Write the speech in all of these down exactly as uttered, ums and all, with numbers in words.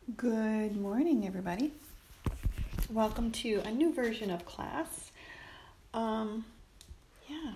Good morning, everybody. Welcome to a new version of class. Um, yeah.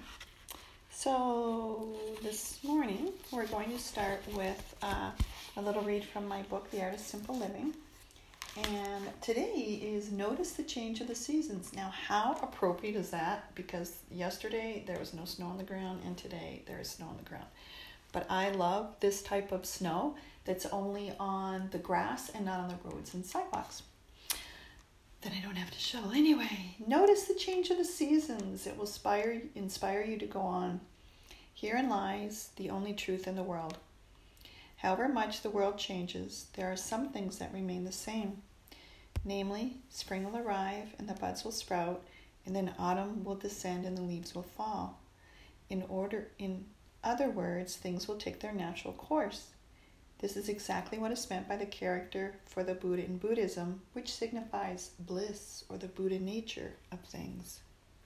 So this morning we're going to start with uh, a little read from my book, The Art of Simple Living. And today is Notice the Change of the Seasons. Now, how appropriate is that? Because yesterday there was no snow on the ground, and today there is snow on the ground. But I love this type of snow that's only on the grass and not on the roads and sidewalks. Then I don't have to shovel. Anyway, notice the change of the seasons. It will inspire, inspire you to go on. Herein lies the only truth in the world. However much the world changes, there are some things that remain the same. Namely, spring will arrive and the buds will sprout, and then autumn will descend and the leaves will fall. In order, in other words, things will take their natural course. This is exactly what is meant by the character for the Buddha in Buddhism, which signifies bliss or the Buddha nature of things.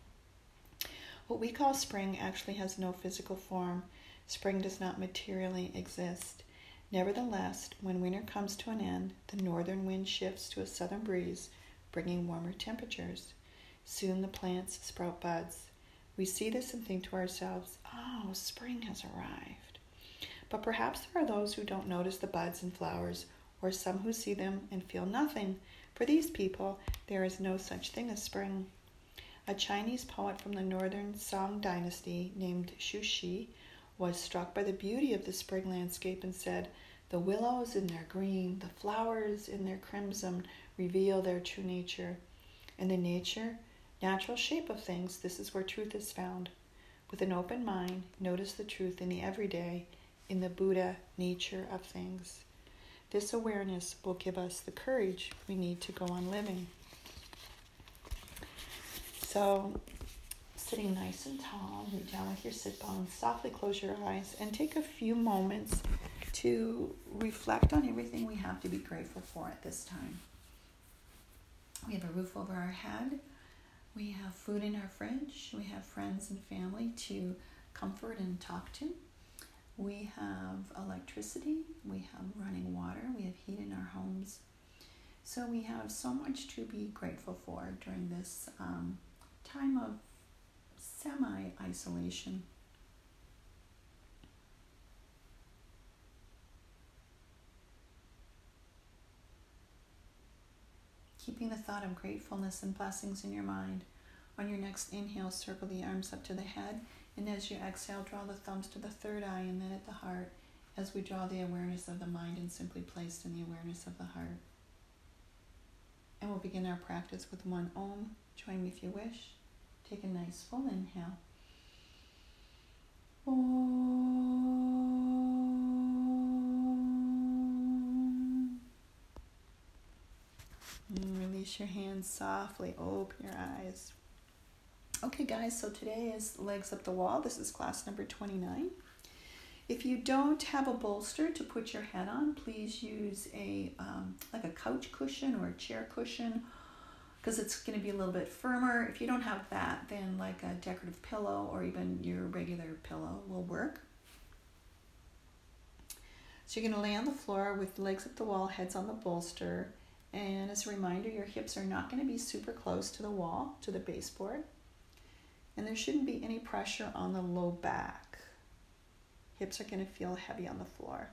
What we call spring actually has no physical form. Spring does not materially exist. Nevertheless, when winter comes to an end, the northern wind shifts to a southern breeze, bringing warmer temperatures. Soon the plants sprout buds. We see this and think to ourselves, oh, spring has arrived. But perhaps there are those who don't notice the buds and flowers, or some who see them and feel nothing. For these people, there is no such thing as spring. A Chinese poet from the northern Song dynasty named Xu Shi was struck by the beauty of the spring landscape and said, the willows in their green, the flowers in their crimson reveal their true nature. And the nature natural shape of things, this is where truth is found. With an open mind, notice the truth in the everyday, in the Buddha nature of things. This awareness will give us the courage we need to go on living. So, sitting nice and tall, lay down with your sit bones, softly close your eyes, and take a few moments to reflect on everything we have to be grateful for at this time. We have a roof over our head. We have food in our fridge. We have friends and family to comfort and talk to. We have electricity. We have running water. We have heat in our homes. So we have so much to be grateful for during this um, time of semi-isolation. Keeping the thought of gratefulness and blessings in your mind. On your next inhale, circle the arms up to the head, and as you exhale, draw the thumbs to the third eye and then at the heart, as we draw the awareness of the mind and simply placed in the awareness of the heart. And we'll begin our practice with one Om. Join me if you wish. Take a nice full inhale. Om. And release your hands softly. Open your eyes. Okay, guys, so today is Legs Up the Wall. This is class number twenty-nine. If you don't have a bolster to put your head on, please use a um, like a couch cushion or a chair cushion, because it's going to be a little bit firmer. If you don't have that, then like a decorative pillow or even your regular pillow will work. So you're going to lay on the floor with legs up the wall, heads on the bolster. And as a reminder, your hips are not going to be super close to the wall, to the baseboard. And there shouldn't be any pressure on the low back. Hips are going to feel heavy on the floor.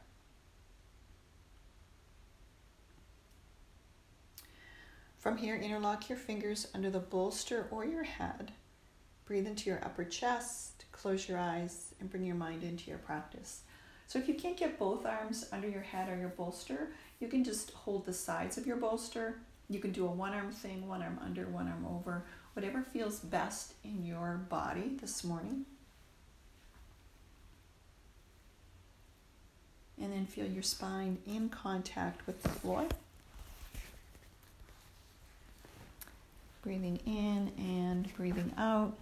From here, interlock your fingers under the bolster or your head. Breathe into your upper chest, close your eyes, and bring your mind into your practice. So if you can't get both arms under your head or your bolster, you can just hold the sides of your bolster. You can do a one-arm thing, one arm under, one arm over, whatever feels best in your body this morning. And then feel your spine in contact with the floor. Breathing in and breathing out.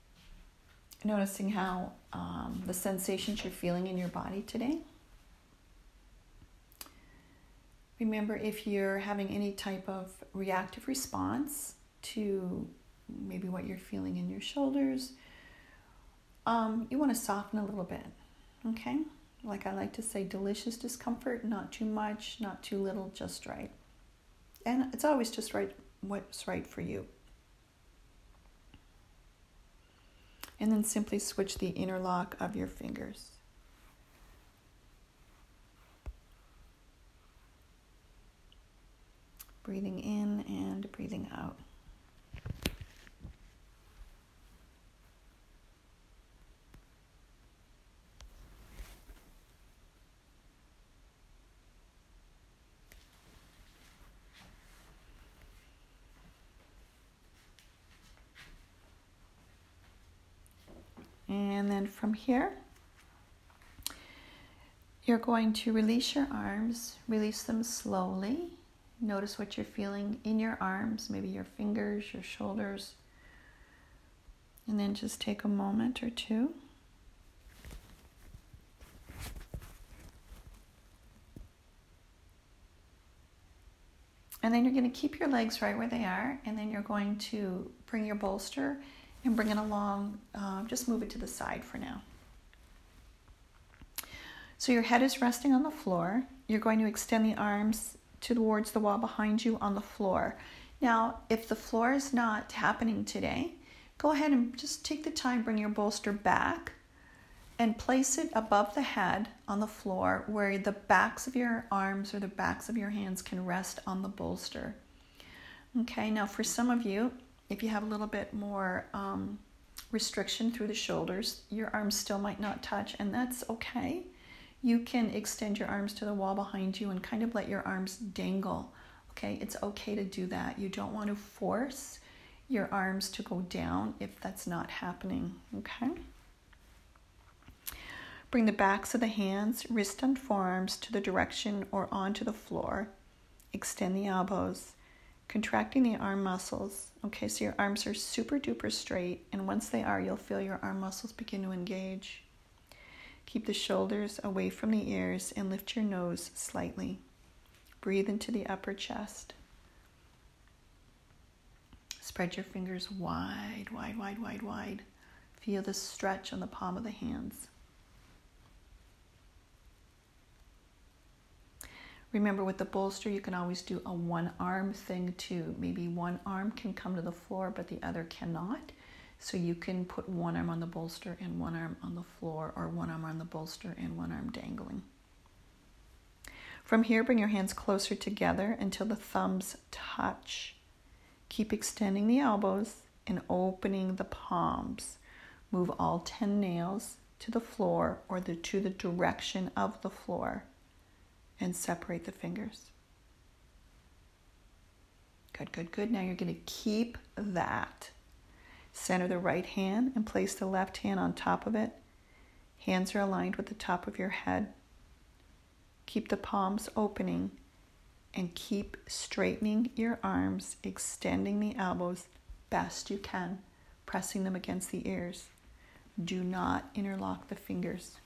Noticing how um, the sensations you're feeling in your body today. Remember, if you're having any type of reactive response to maybe what you're feeling in your shoulders, um, you want to soften a little bit, okay? Like I like to say, delicious discomfort, not too much, not too little, just right. And it's always just right what's right for you. And then simply switch the interlock of your fingers. Breathing in and breathing out. And then from here, you're going to release your arms, release them slowly. Notice what you're feeling in your arms, maybe your fingers, your shoulders. And then just take a moment or two. And then you're going to keep your legs right where they are, and then you're going to bring your bolster and bring it along. Uh, just move it to the side for now. So your head is resting on the floor. You're going to extend the arms towards the wall behind you on the floor. Now, if the floor is not happening today, go ahead and just take the time, bring your bolster back and place it above the head on the floor where the backs of your arms or the backs of your hands can rest on the bolster. Okay, now for some of you, if you have a little bit more um, restriction through the shoulders, your arms still might not touch, and that's okay. You can extend your arms to the wall behind you and kind of let your arms dangle. Okay, it's okay to do that. You don't want to force your arms to go down if that's not happening. Okay. Bring the backs of the hands, wrist and forearms to the direction or onto the floor. Extend the elbows, contracting the arm muscles. Okay, so your arms are super duper straight, and once they are, you'll feel your arm muscles begin to engage. Keep the shoulders away from the ears and lift your nose slightly. Breathe into the upper chest. Spread your fingers wide, wide, wide, wide, wide. Feel the stretch on the palm of the hands. Remember, with the bolster, you can always do a one-arm thing too. Maybe one arm can come to the floor, but the other cannot. So you can put one arm on the bolster and one arm on the floor, or one arm on the bolster and one arm dangling. From here, bring your hands closer together until the thumbs touch. Keep extending the elbows and opening the palms. Move all ten nails to the floor or the, to the direction of the floor, and separate the fingers. Good, good, good. Now you're going to keep that. Center the right hand and place the left hand on top of it. Hands are aligned with the top of your head. Keep the palms opening and keep straightening your arms, extending the elbows best you can, pressing them against the ears. Do not interlock the fingers.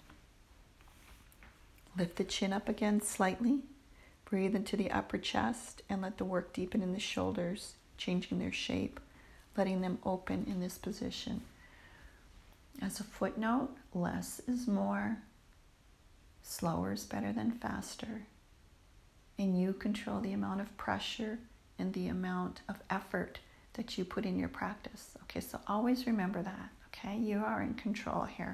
Lift the chin up again slightly. Breathe into the upper chest and let the work deepen in the shoulders, changing their shape, letting them open in this position. As a footnote, less is more. Slower is better than faster. And you control the amount of pressure and the amount of effort that you put in your practice. Okay, so always remember that, okay? You are in control here.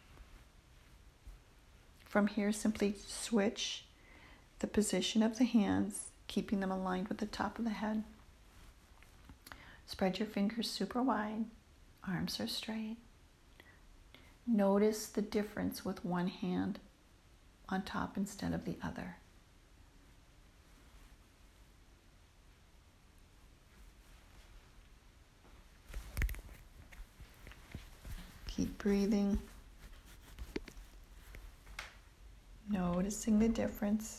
From here, simply switch the position of the hands, keeping them aligned with the top of the head. Spread your fingers super wide. Arms are straight. Notice the difference with one hand on top instead of the other. Keep breathing. Noticing the difference.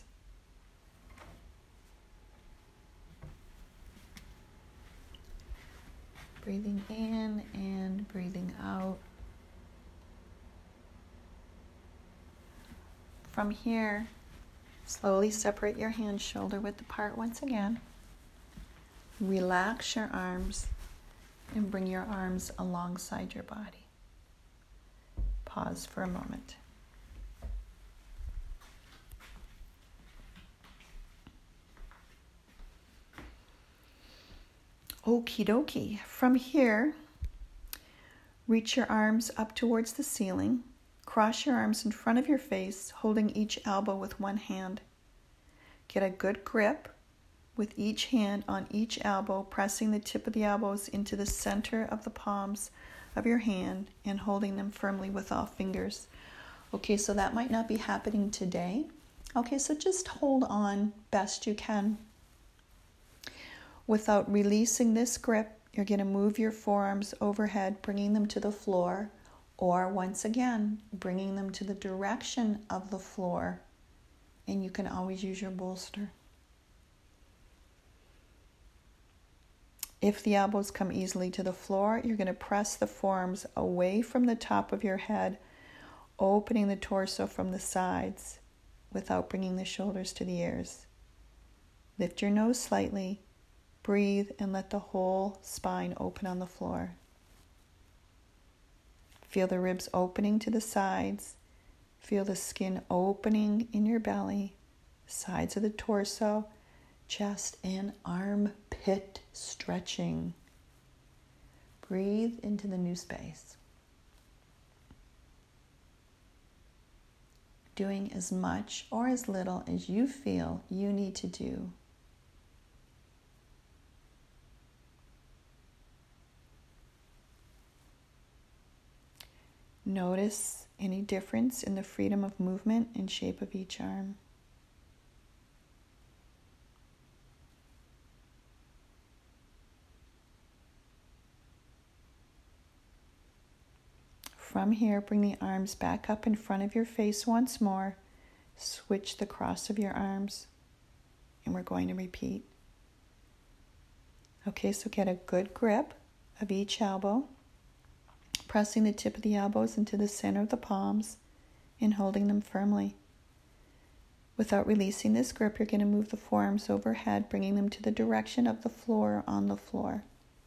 Breathing in and breathing out. From here, Slowly separate your hand shoulder width apart once again. Relax your arms and bring your arms alongside your body. Pause for a moment. Okie dokie. From here, reach your arms up towards the ceiling. Cross your arms in front of your face, holding each elbow with one hand. Get a good grip with each hand on each elbow, pressing the tip of the elbows into the center of the palms of your hand and holding them firmly with all fingers. Okay, so that might not be happening today. Okay, so just hold on best you can. Without releasing this grip, you're going to move your forearms overhead, bringing them to the floor, or once again, bringing them to the direction of the floor. And you can always use your bolster. If the elbows come easily to the floor, you're going to press the forearms away from the top of your head, opening the torso from the sides without bringing the shoulders to the ears. Lift your nose slightly. Breathe and let the whole spine open on the floor. Feel the ribs opening to the sides. Feel the skin opening in your belly, sides of the torso, chest and armpit stretching. Breathe into the new space. Doing as much or as little as you feel you need to do. Notice any difference in the freedom of movement and shape of each arm. From here, bring the arms back up in front of your face once more. Switch the cross of your arms, and we're going to repeat. Okay, so get a good grip of each elbow, pressing the tip of the elbows into the center of the palms and holding them firmly. Without releasing this grip, you're going to move the forearms overhead, bringing them to the direction of the floor on the floor.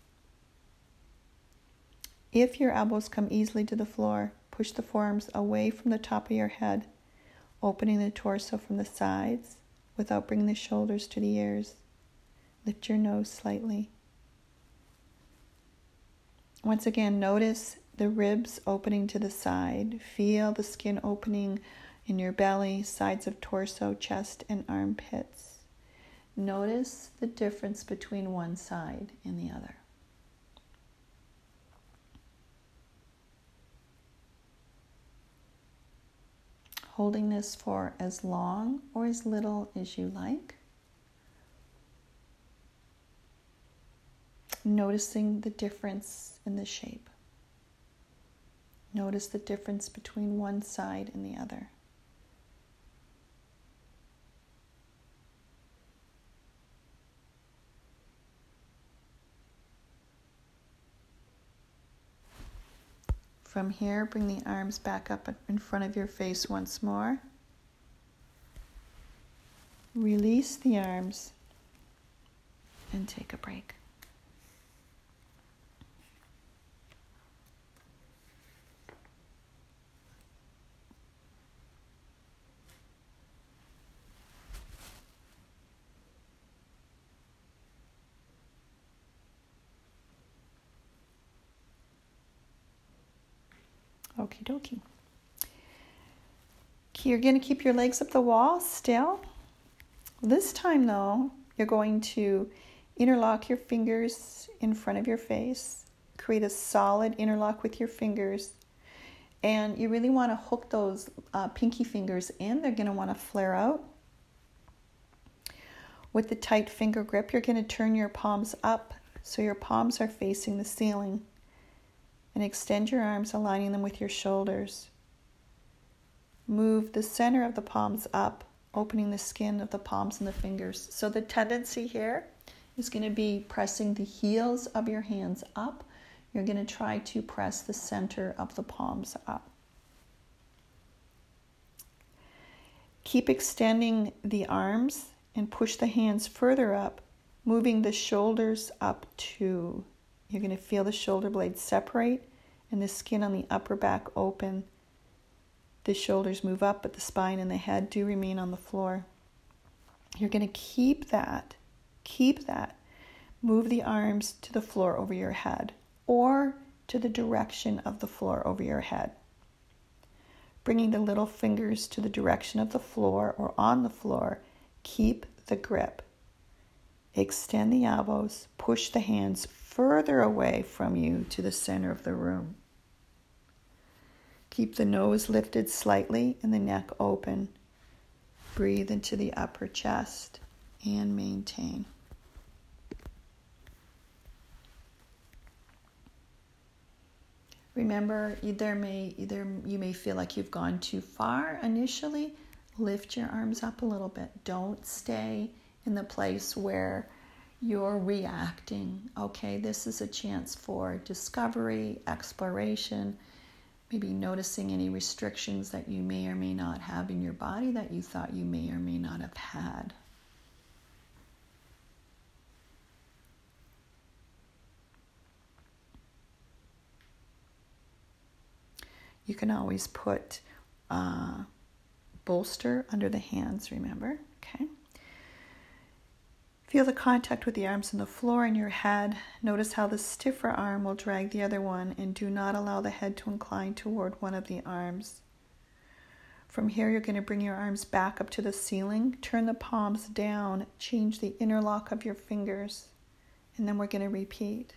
If your elbows come easily to the floor, push the forearms away from the top of your head, opening the torso from the sides without bringing the shoulders to the ears. Lift your nose slightly. Once again, notice the ribs opening to the side. Feel the skin opening in your belly, sides of torso, chest, and armpits. Notice the difference between one side and the other. Holding this for as long or as little as you like. Noticing the difference in the shape. Notice the difference between one side and the other. From here, bring the arms back up in front of your face once more. Release the arms and take a break. Okie dokie. You're going to keep your legs up the wall still. This time, though, you're going to interlock your fingers in front of your face. Create a solid interlock with your fingers. And you really want to hook those uh, pinky fingers in. They're going to want to flare out. With the tight finger grip, you're going to turn your palms up so your palms are facing the ceiling. And extend your arms, aligning them with your shoulders. Move the center of the palms up, opening the skin of the palms and the fingers. So the tendency here is going to be pressing the heels of your hands up. You're going to try to press the center of the palms up. Keep extending the arms and push the hands further up, moving the shoulders up too. You're going to feel the shoulder blades separate and the skin on the upper back open. The shoulders move up, but the spine and the head do remain on the floor. You're going to keep that. Keep that. Move the arms to the floor over your head or to the direction of the floor over your head. Bringing the little fingers to the direction of the floor or on the floor, keep the grip. Extend the elbows, push the hands further away from you to the center of the room. Keep the nose lifted slightly and the neck open. Breathe into the upper chest and maintain. Remember, there may, either you may feel like you've gone too far initially. Lift your arms up a little bit. Don't stay in the place where you're reacting. Okay, this is a chance for discovery, exploration, maybe noticing any restrictions that you may or may not have in your body that you thought you may or may not have had. You can always put uh, bolster under the hands, remember? Okay. Feel the contact with the arms on the floor and your head. Notice how the stiffer arm will drag the other one, and do not allow the head to incline toward one of the arms. From here, you're going to bring your arms back up to the ceiling. Turn the palms down. Change the interlock of your fingers. And then we're going to repeat.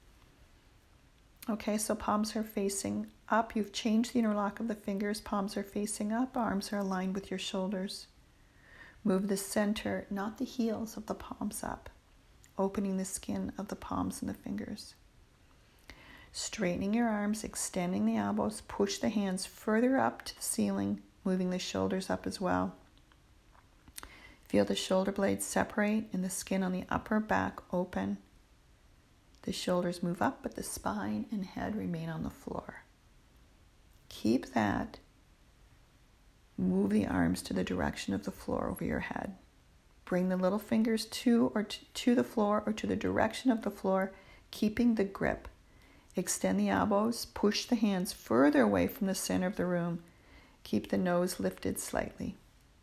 Okay, so palms are facing up. You've changed the interlock of the fingers. Palms are facing up. Arms are aligned with your shoulders. Move the center, not the heels of the palms up, opening the skin of the palms and the fingers. Straightening your arms, extending the elbows. Push the hands further up to the ceiling, moving the shoulders up as well. Feel the shoulder blades separate and the skin on the upper back open. The shoulders move up, but the spine and head remain on the floor. Keep that. Move the arms to the direction of the floor over your head. Bring the little fingers to or to, to the floor or to the direction of the floor, keeping the grip. Extend the elbows. Push the hands further away from the center of the room. Keep the nose lifted slightly.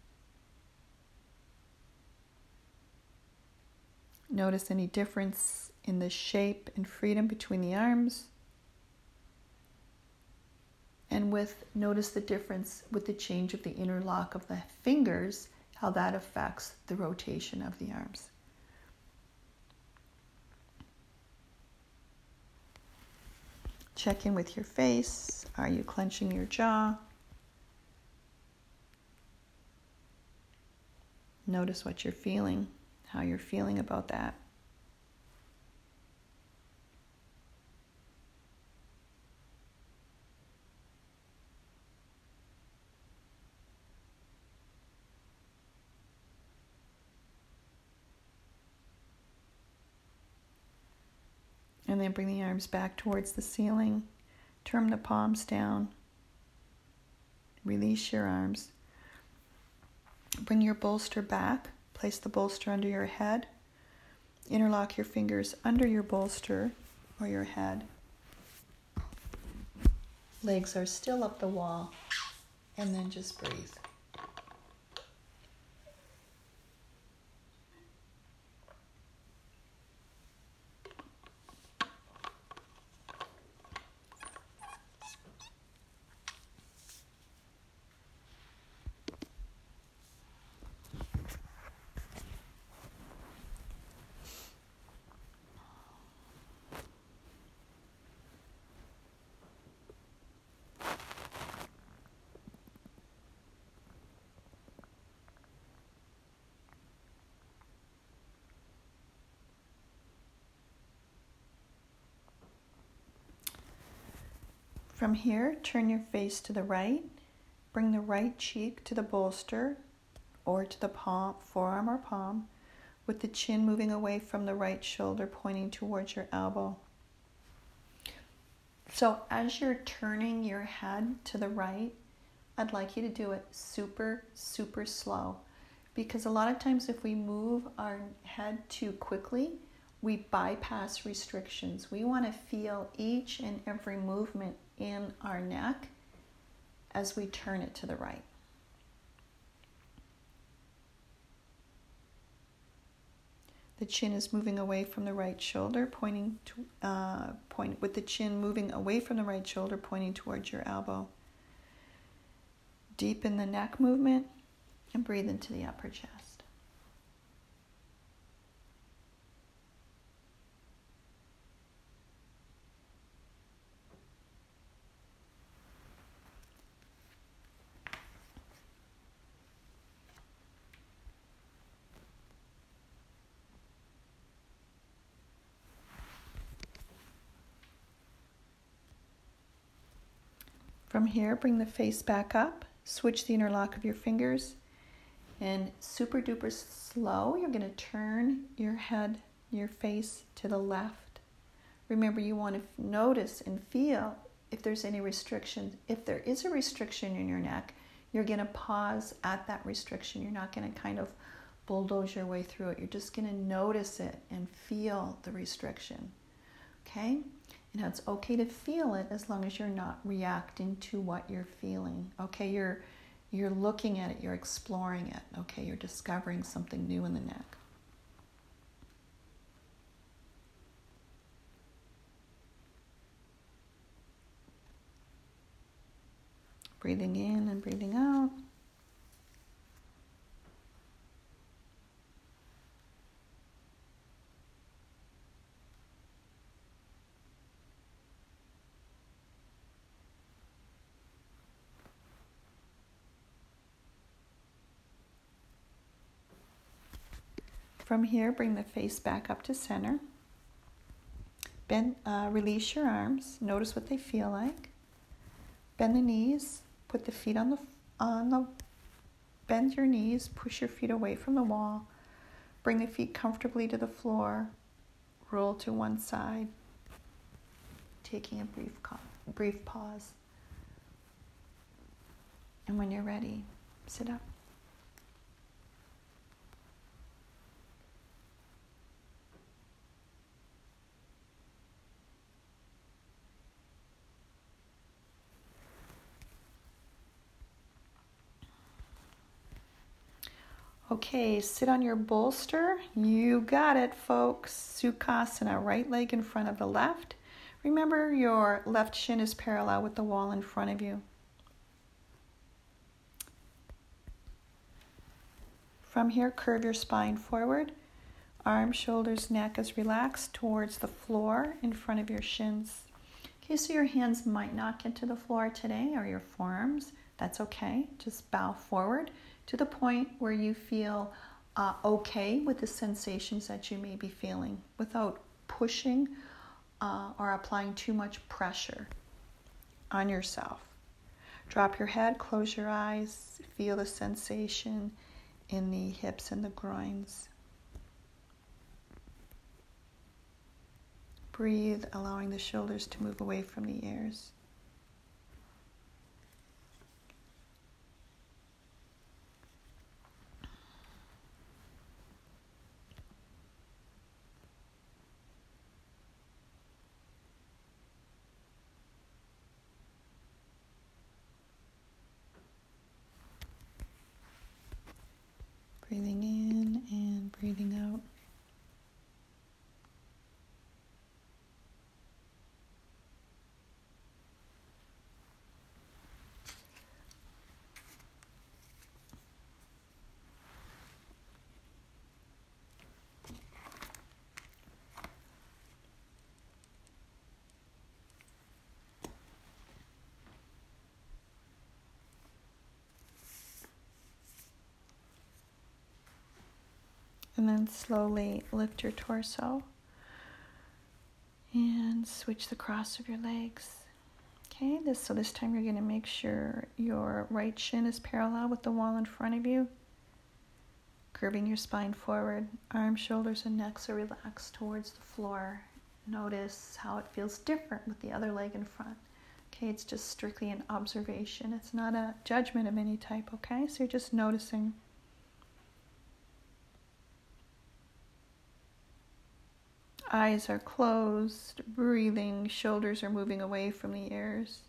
Notice any difference in the shape and freedom between the arms. And with notice the difference with the change of the interlock of the fingers, how that affects the rotation of the arms. Check in with your face. Are you clenching your jaw? Notice what you're feeling, how you're feeling about that. And then bring the arms back towards the ceiling. Turn the palms down. Release your arms. Bring your bolster back. Place the bolster under your head. Interlock your fingers under your bolster or your head. Legs are still up the wall. And then just breathe. From here, turn your face to the right. Bring the right cheek to the bolster or to the palm, forearm or palm, with the chin moving away from the right shoulder, pointing towards your elbow. So as you're turning your head to the right, I'd like you to do it super, super slow. Because a lot of times if we move our head too quickly, we bypass restrictions. We want to feel each and every movement in our neck as we turn it to the right. The chin is moving away from the right shoulder, pointing to, uh, point with the chin moving away from the right shoulder, pointing towards your elbow. Deepen the neck movement and breathe into the upper chest. From here, bring the face back up, switch the interlock of your fingers, and super duper slow, you're going to turn your head, your face to the left. Remember, you want to notice and feel if there's any restriction. If there is a restriction in your neck, you're going to pause at that restriction. You're not going to kind of bulldoze your way through it. You're just going to notice it and feel the restriction. Okay? And it's okay to feel it as long as you're not reacting to what you're feeling. Okay, you're you're looking at it, you're exploring it. Okay, you're discovering something new in the neck. Breathing in and breathing out. From here, bring the face back up to center. Bend, uh, release your arms. Notice what they feel like. Bend the knees. Put the feet on the on the. Bend your knees. Push your feet away from the wall. Bring the feet comfortably to the floor. Roll to one side. Taking a brief brief pause. And when you're ready, sit up. Okay, sit on your bolster. You got it, folks. Sukhasana, right leg in front of the left. Remember, your left shin is parallel with the wall in front of you. From here, curve your spine forward. Arms, shoulders, neck is relaxed towards the floor in front of your shins. Okay, so your hands might not get to the floor today, or your forearms. That's okay. Just bow forward to the point where you feel uh, okay with the sensations that you may be feeling without pushing uh, or applying too much pressure on yourself. Drop your head, close your eyes, feel the sensation in the hips and the groins. Breathe, allowing the shoulders to move away from the ears. Breathing in and breathing out. And then slowly lift your torso and switch the cross of your legs. Okay, this so this time you're going to make sure your right shin is parallel with the wall in front of you. Curving your spine forward, arms, shoulders, and necks are relaxed towards the floor. Notice how it feels different with the other leg in front. Okay, it's just strictly an observation. It's not a judgment of any type, okay? So you're just noticing. Eyes are closed, breathing, shoulders are moving away from the ears.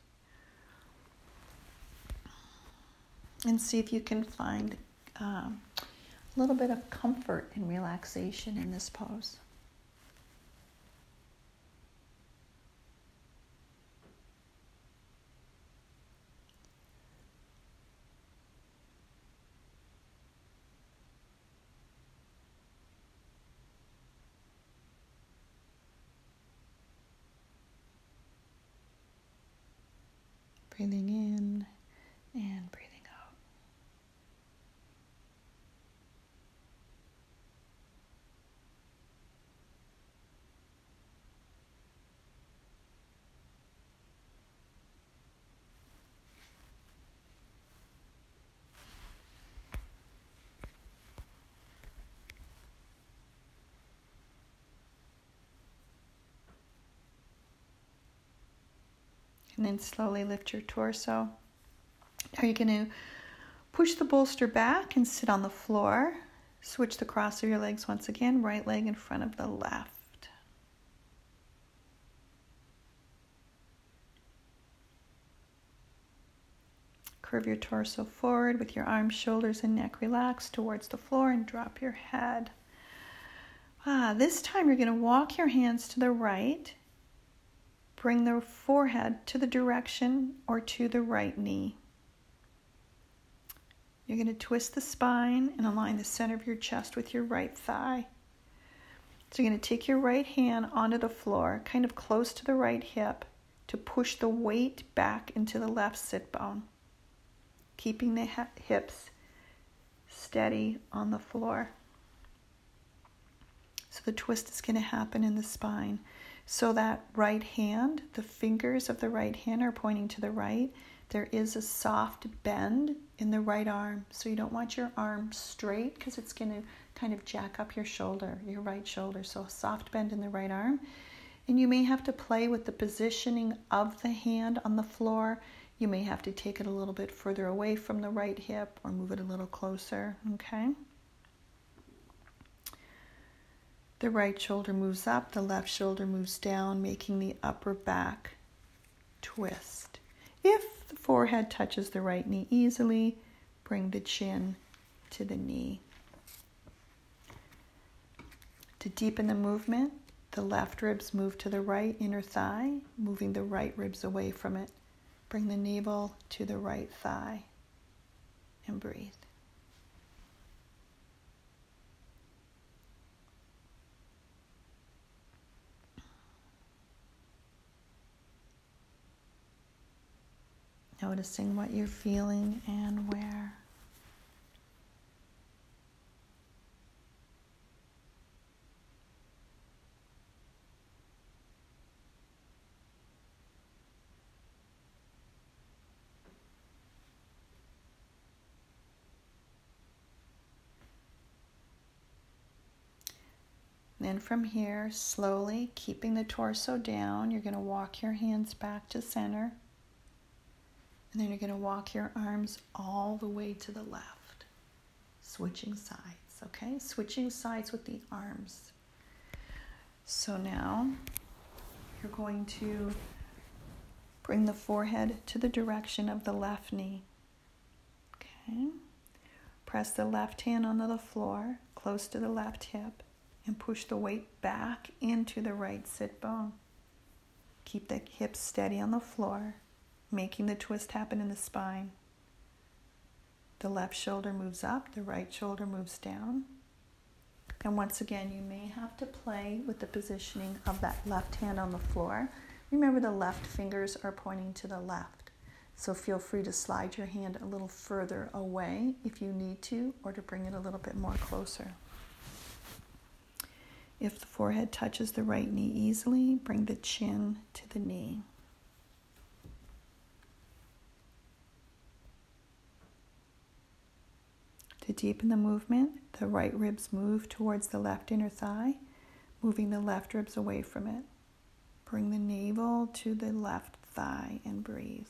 And see if you can find um, a little bit of comfort and relaxation in this pose. Breathing in and breathing out. And then slowly lift your torso. Now you're going to push the bolster back and sit on the floor. Switch the cross of your legs once again, right leg in front of the left. Curve your torso forward with your arms, shoulders, and neck relaxed towards the floor and drop your head. Ah, this time you're going to walk your hands to the right. Bring the forehead to the direction or to the right knee. You're going to twist the spine and align the center of your chest with your right thigh. So you're going to take your right hand onto the floor, kind of close to the right hip, to push the weight back into the left sit bone, keeping the hips steady on the floor. So the twist is going to happen in the spine. So that right hand, the fingers of the right hand are pointing to the right. There is a soft bend in the right arm. So you don't want your arm straight because it's going to kind of jack up your shoulder, your right shoulder. So a soft bend in the right arm. And you may have to play with the positioning of the hand on the floor. You may have to take it a little bit further away from the right hip or move it a little closer, okay? The right shoulder moves up, the left shoulder moves down, making the upper back twist. If the forehead touches the right knee easily, bring the chin to the knee. To deepen the movement, the left ribs move to the right inner thigh, moving the right ribs away from it. Bring the navel to the right thigh and breathe. Noticing what you're feeling and where. Then from here, slowly, keeping the torso down, you're going to walk your hands back to center. And then you're going to walk your arms all the way to the left, switching sides, okay? Switching sides with the arms. So now you're going to bring the forehead to the direction of the left knee, okay? Press the left hand onto the floor, close to the left hip, and push the weight back into the right sit bone. Keep the hips steady on the floor, making the twist happen in the spine. The left shoulder moves up, the right shoulder moves down. And once again, you may have to play with the positioning of that left hand on the floor. Remember, the left fingers are pointing to the left. So feel free to slide your hand a little further away if you need to, or to bring it a little bit more closer. If the forehead touches the right knee easily, bring the chin to the knee. To deepen the movement, the right ribs move towards the left inner thigh, moving the left ribs away from it. Bring the navel to the left thigh and breathe.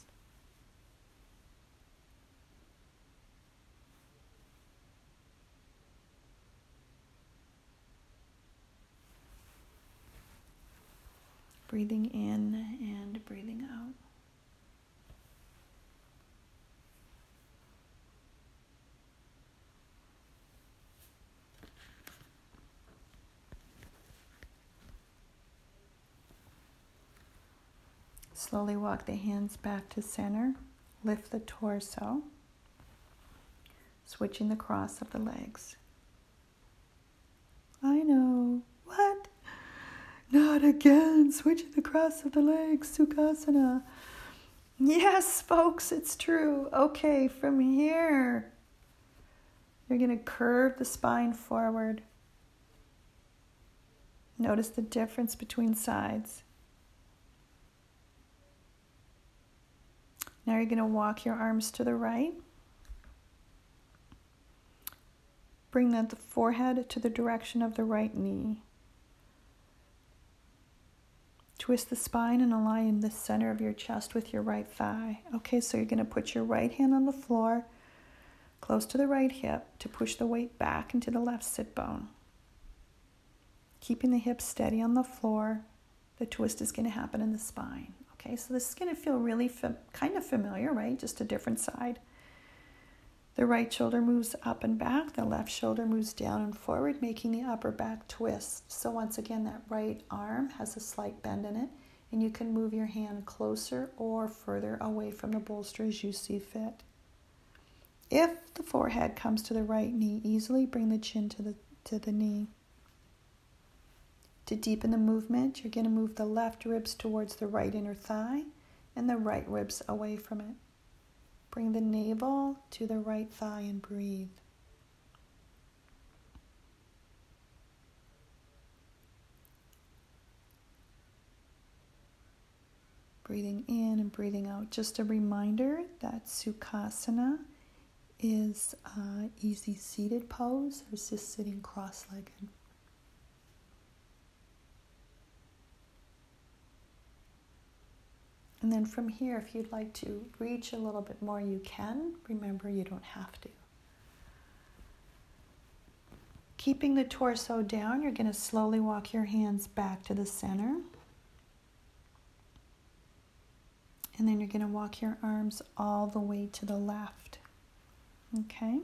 Breathing in and breathing out. Slowly walk the hands back to center. Lift the torso. Switching the cross of the legs. I know. What? Not again. Switching the cross of the legs. Sukhasana. Yes, folks, it's true. Okay, from here, you're going to curve the spine forward. Notice the difference between sides. Now you're going to walk your arms to the right. Bring the forehead to the direction of the right knee. Twist the spine and align the center of your chest with your right thigh. Okay, so you're going to put your right hand on the floor, close to the right hip, to push the weight back into the left sit bone. Keeping the hips steady on the floor, the twist is going to happen in the spine. Okay, so this is going to feel really fam- kind of familiar, right? Just a different side. The right shoulder moves up and back. The left shoulder moves down and forward, making the upper back twist. So once again, that right arm has a slight bend in it, and you can move your hand closer or further away from the bolster as you see fit. If the forehead comes to the right knee, easily bring the chin to the, to the knee. To deepen the movement, you're going to move the left ribs towards the right inner thigh and the right ribs away from it. Bring the navel to the right thigh and breathe. Breathing in and breathing out. Just a reminder that Sukhasana is an easy seated pose or just sitting cross-legged. And then from here, if you'd like to reach a little bit more, you can. Remember, you don't have to. Keeping the torso down, you're going to slowly walk your hands back to the center. And then you're going to walk your arms all the way to the left. Okay?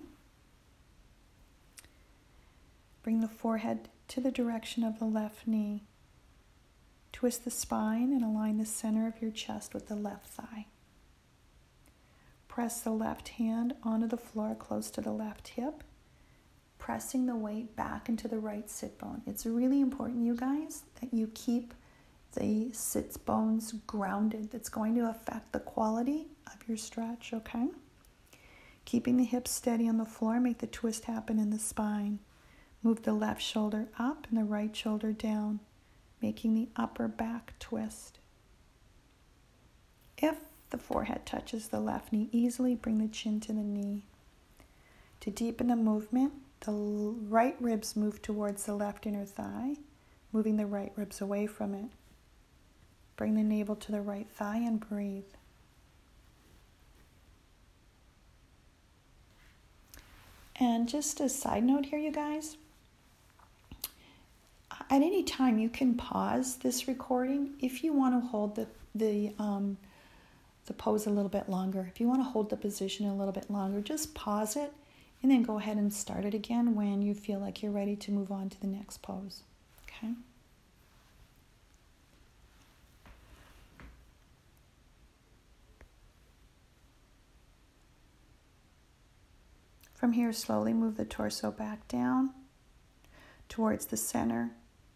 Bring the forehead to the direction of the left knee. Twist the spine and align the center of your chest with the left thigh. Press the left hand onto the floor close to the left hip, pressing the weight back into the right sit bone. It's really important, you guys, that you keep the sit bones grounded. That's going to affect the quality of your stretch, okay? Keeping the hips steady on the floor, make the twist happen in the spine. Move the left shoulder up and the right shoulder down, making the upper back twist. If the forehead touches the left knee, easily bring the chin to the knee. To deepen the movement, the right ribs move towards the left inner thigh, moving the right ribs away from it. Bring the navel to the right thigh and breathe. And just a side note here, you guys, at any time, you can pause this recording if you want to hold the the um, the pose a little bit longer. If you want to hold the position a little bit longer, just pause it and then go ahead and start it again when you feel like you're ready to move on to the next pose. Okay? From here, slowly move the torso back down towards the center.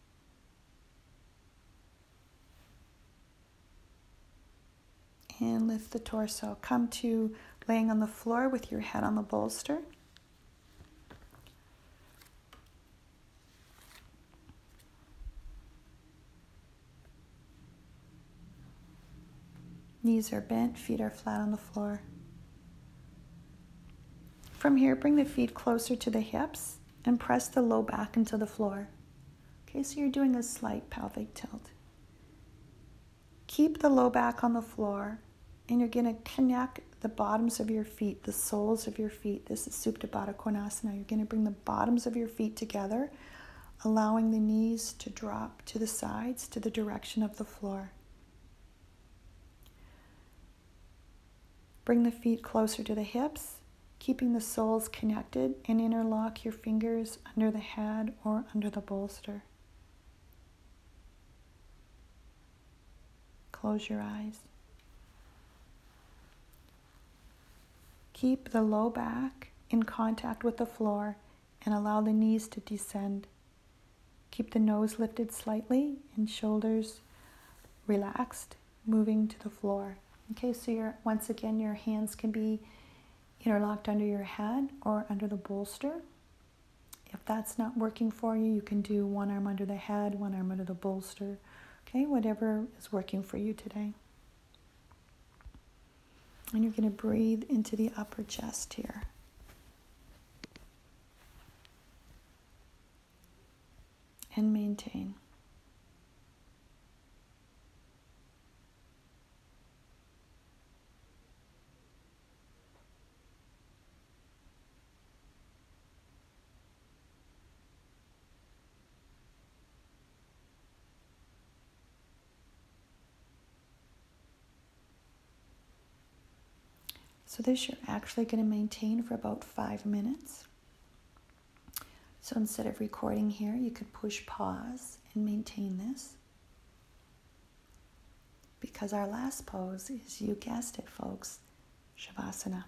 And lift the torso. Come to laying on the floor with your head on the bolster. Knees are bent, feet are flat on the floor. From here, bring the feet closer to the hips and press the low back into the floor. Okay, so you're doing a slight pelvic tilt. Keep the low back on the floor, and you're going to connect the bottoms of your feet, the soles of your feet. This is Supta Baddha Konasana. You're going to bring the bottoms of your feet together, allowing the knees to drop to the sides, to the direction of the floor. Bring the feet closer to the hips, keeping the soles connected, and interlock your fingers under the head or under the bolster. Close your eyes. Keep the low back in contact with the floor and allow the knees to descend. Keep the nose lifted slightly and shoulders relaxed, moving to the floor. Okay, so you're, once again, your hands can be interlocked under your head or under the bolster. If that's not working for you, you can do one arm under the head, one arm under the bolster. Okay, whatever is working for you today. And you're going to breathe into the upper chest here. And maintain. So this you're actually going to maintain for about five minutes. So instead of recording here, you could push pause and maintain this. Because our last pose is, you guessed it, folks, Shavasana.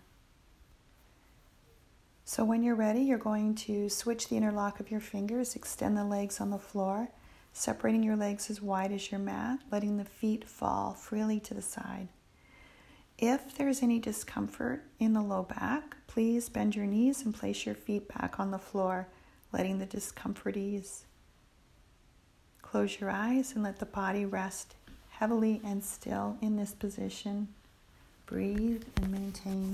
So when you're ready, you're going to switch the interlock of your fingers, extend the legs on the floor, separating your legs as wide as your mat, letting the feet fall freely to the side. If there's any discomfort in the low back, please bend your knees and place your feet back on the floor, letting the discomfort ease. Close your eyes and let the body rest heavily and still in this position. Breathe and maintain.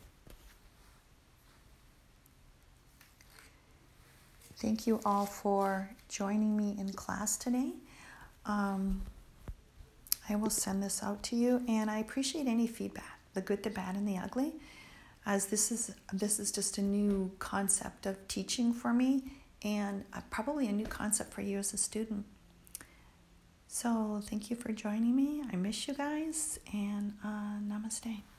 Thank you all for joining me in class today. Um, I will send this out to you, and I appreciate any feedback, the good, the bad, and the ugly, as this is this is just a new concept of teaching for me, and uh, probably a new concept for you as a student. So thank you for joining me. I miss you guys, and uh, namaste.